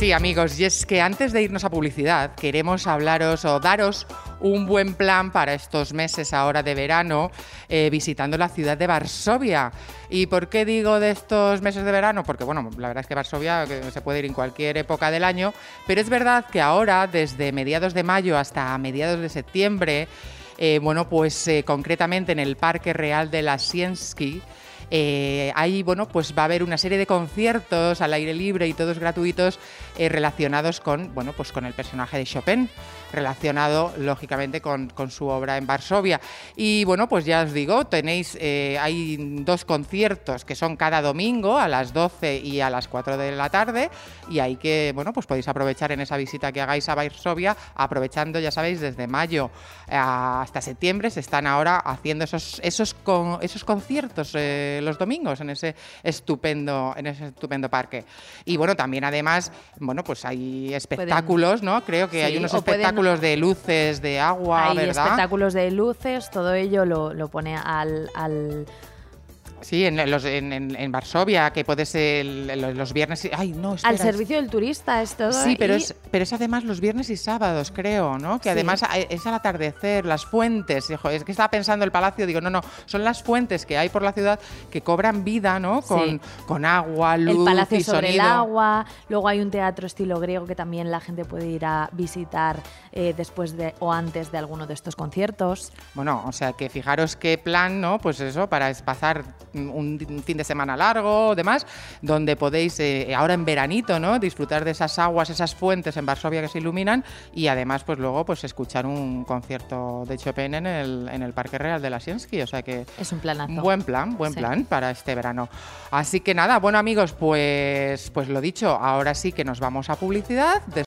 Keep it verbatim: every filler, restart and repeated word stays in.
Sí, amigos, y es que antes de irnos a publicidad queremos hablaros o daros un buen plan para estos meses ahora de verano eh, visitando la ciudad de Varsovia. ¿Y por qué digo de estos meses de verano? Porque, bueno, la verdad es que Varsovia que se puede ir en cualquier época del año, pero es verdad que ahora, desde mediados de mayo hasta mediados de septiembre, eh, bueno, pues eh, concretamente en el Parque Real de Lasienski, Eh, ahí, bueno, pues va a haber una serie de conciertos al aire libre y todos gratuitos eh, relacionados con, bueno, pues con el personaje de Chopin, relacionado lógicamente con, con su obra en Varsovia. Y bueno, pues ya os digo, tenéis, eh, hay dos conciertos que son cada domingo a las doce y a las cuatro de la tarde, y ahí que, bueno, pues podéis aprovechar en esa visita que hagáis a Varsovia, aprovechando, ya sabéis, desde mayo hasta septiembre se están ahora haciendo esos, esos, con, esos conciertos eh, los domingos en ese estupendo en ese estupendo parque. Y bueno, también además, bueno, pues hay espectáculos, ¿no? Creo que sí, hay unos espectáculos pueden... de luces, de agua, hay ¿verdad? Espectáculos de luces, todo ello lo, lo pone al... al... Sí, en, los, en, en, en Varsovia, que puede ser el, los viernes... Ay, no, espera, al servicio del turista es todo. Sí, pero, y... es, pero es además los viernes y sábados, creo, ¿no? Que sí. además es al atardecer, las fuentes. Hijo, es que estaba pensando el palacio, digo, no, no, son las fuentes que hay por la ciudad que cobran vida, ¿no? Con, sí. con agua, luz el palacio y sobre sonido. el agua. Luego hay un teatro estilo griego que también la gente puede ir a visitar eh, después de o antes de alguno de estos conciertos. Bueno, o sea, que fijaros qué plan, ¿no? Pues eso, para pasar un fin de semana largo, demás, donde podéis eh, ahora en veranito, ¿no? Disfrutar de esas aguas, esas fuentes en Varsovia que se iluminan, y además pues luego pues escuchar un concierto de Chopin en el, en el Parque Real de Lasienski, o sea que es un planazo. Buen plan, buen sí. plan para este verano. Así que nada, bueno amigos, pues, pues lo dicho, ahora sí que nos vamos a publicidad.